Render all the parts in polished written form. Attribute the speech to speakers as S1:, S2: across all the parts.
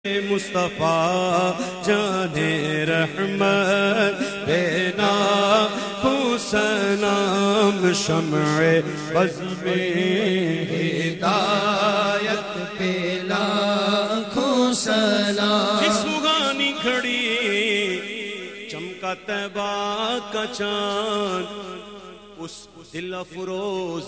S1: مصطفیٰ جان رحمت بینا حسنام شمع بزم ہدایت پہ لاکھوں سلام۔ جس سگانی کھڑی چمکا طیبہ کا چاند، اس دل افروز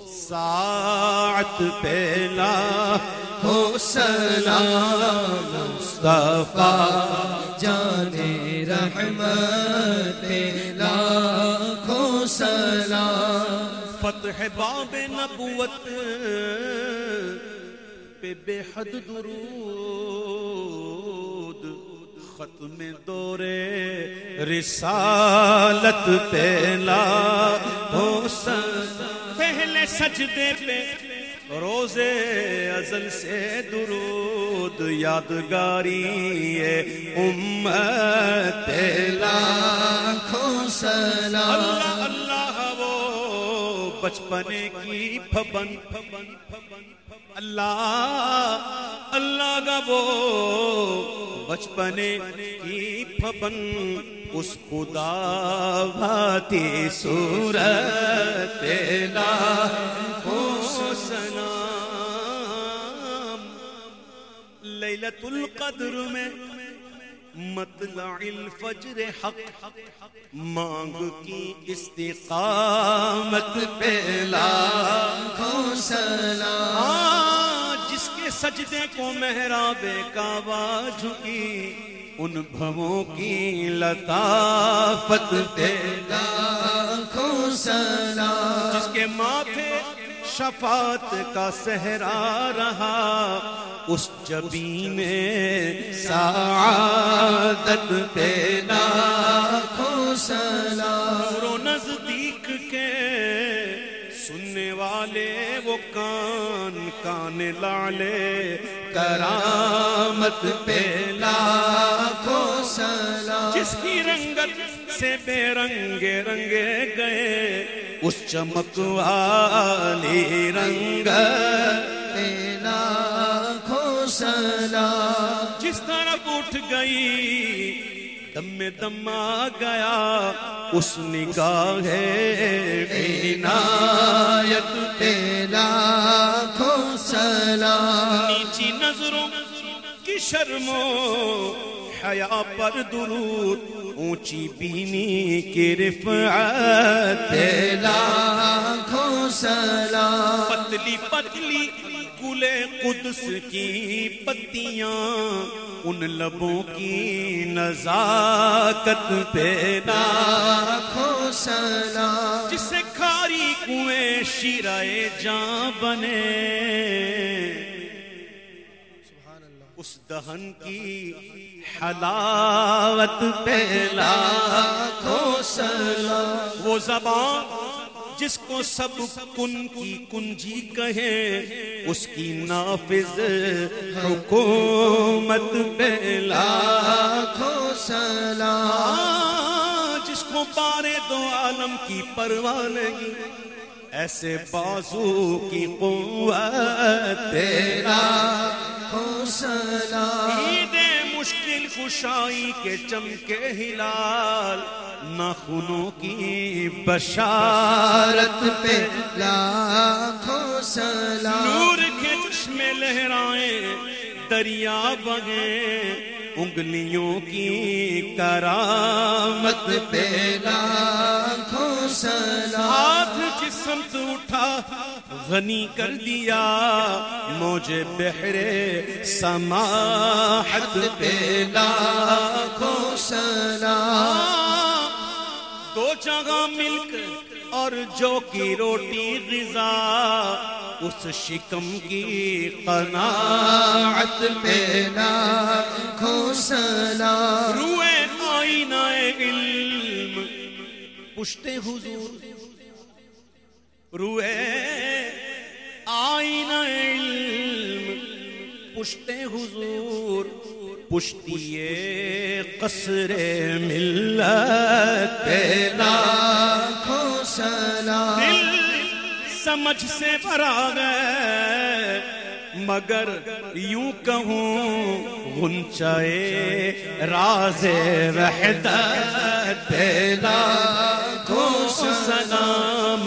S1: ساعت پہ لاکھوں سلام۔ مصطفیٰ جان رحمت پہ لاکھوں سلام۔ فتح باب نبوت پہ بے حد درود، ختم دور رسالت پہ لاکھوں سلام۔ پہلے سجدے پہ روزے ازل سے درود، یادگاری امت پہ لاکھوں سلام۔ اللہ اللہ وہ بچپنے کی پھبن، اللہ اللہ کا وہ بچپنے کی پھبن، اس خدا بھاتی صورت پہ لاکھوں سلام۔ لیلۃ القدر میں مطلع الفجر حق، مانگ کی استقامت پہ لاکھوں سلام۔ جس کے سجدے کو محراب کعبہ جھکی، ان بھووں کی لطافت پہ لاکھوں سلام۔ جس کے ماتھے شفاعت کا صحرا رہا، اس جبین سعادت پہ لاکھوں سلام۔ دور و نزدیک کے سننے والے وہ کان کان لعلے کرامت پہ لاکھوں سلام۔ جس کی رنگت سے بے رنگے رنگے گئے، اس چمک والی رنگت پہ لاکھوں سلام۔ جس طرف اٹھ گئی دم میں دم آ گیا، اس نگاہ عنایت پہ لاکھوں سلام۔ نیچی نظروں کی شرم و حیا پر درود، اونچی بینی کی رفعت پہ لاکھوں سلام۔ پتلی پتلی گل قدس کی پتیاں، ان لبوں کی نزاکت پہ لاکھوں سلام۔ جسے کھاری کنویں شیرائے جاں بنے، اس دہن کی حلاوت پہ لاکھوں سلام۔ وہ زبان جس کو سب کن کی کنجی کہے، اس کی نافذ حکومت پہ لاکھوں سلام۔ جس کو بارے دو عالم کی پرواہ نہیں، ایسے بازو کی قوت پہ لاکھوں سلام۔ عید مشکل کشائی کے چمکے ہلال، ناخنوں کی بشارت پہ لاکھوں سلام۔ نور کے چشمے لہرائیں دریا بگیں، انگلیوں کی کرامت پہ لاکھوں سلام۔ ہاتھ جس سمت اٹھا غنی کر دیا، موجے بحرے سماحت پہ لاکھوں سلام۔ دو جگہ ملک اور جو کی روٹی غذا، اس شکم کی قناعت پہ لاکھوں سلام۔ روئے آئینہ علم پشت حضور، روئے آئینہ علم پشت حضور، پشتیے قصر ملت پہ لاکھوں سلام۔ دل سمجھ سے بھرا گئے مگر یوں کہوں غنچۂ راز وحدت پہ لاکھوں سلام،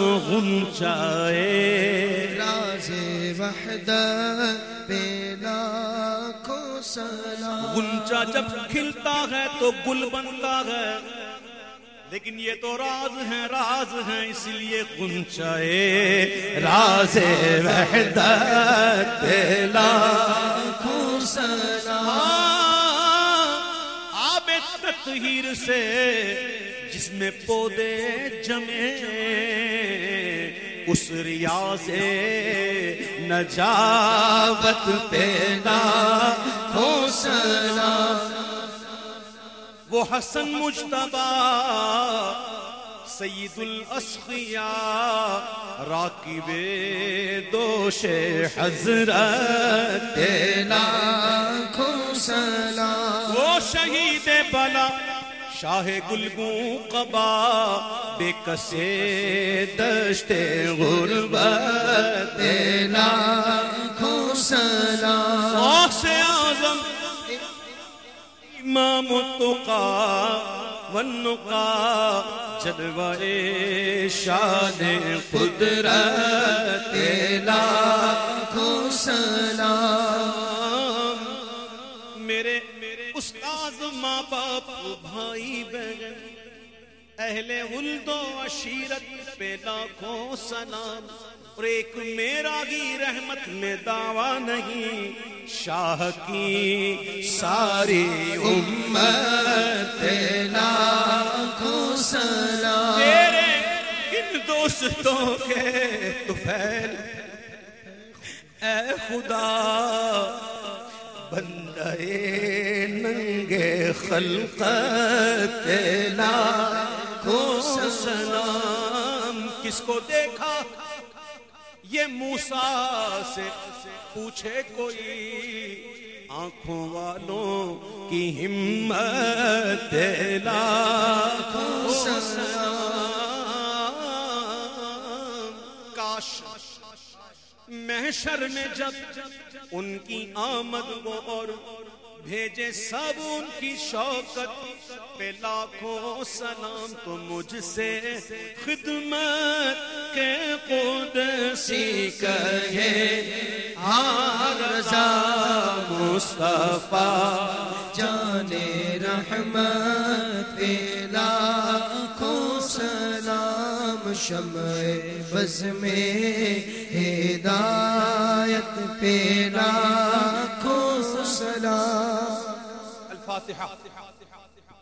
S1: غنچۂ
S2: راز وحدت پہ لاکھوں سلام۔
S1: غنچہ جب کھلتا ہے تو گل بنتا ہے، لیکن یہ تو راز ہیں اس لیے غنچۂ راز وحدت پہ لاکھوں سلام۔ آب تطہیر سے جس میں پودے جمے، اس ریاض نجاوت پہ لاکھوں سلام۔ وہ حسن مجتبیٰ سید الاسقیاء راکب دوش حضرت
S2: لاکھوں سلام۔
S1: وہ شہید بلا شاہ گلگوں قبا، بے کسے دشت غربت
S2: لاکھوں سلام۔
S1: غوث اعظم امام التقا والنقا، جلوہ شان قدرت
S2: لاکھوں سلام۔
S1: میرے استاد، ماں باپ، بھائی بہن، اہل ولد و عشیرت پہ لاکھوں سلام۔ اور ایک میرا ہی رحمت میں دعویٰ نہیں، شاہ کی ساری امت
S2: لاکھوں سلام۔
S1: تیرے ان دوستوں کے طفیل اے خدا، بندہ ننگے خلقت لاکھوں سلام۔ کس کو دیکھا یہ موسیٰ سے پوچھے کوئی، آنکھوں والوں کی ہمت لاکھوں سلام۔ کاش محشر میں جب ان کی آمد ہو اور بھیجے سب ان کی شوکت پہ لاکھوں سلام، تو مجھ سے خدمت کے قدسی کہے ہاں رضا مصطفیٰ
S2: جان رحمت پہ لاکھوں سلام۔ شمع بز میں ہدایت پہ لاکھوں سلام۔
S1: الفاتحہ۔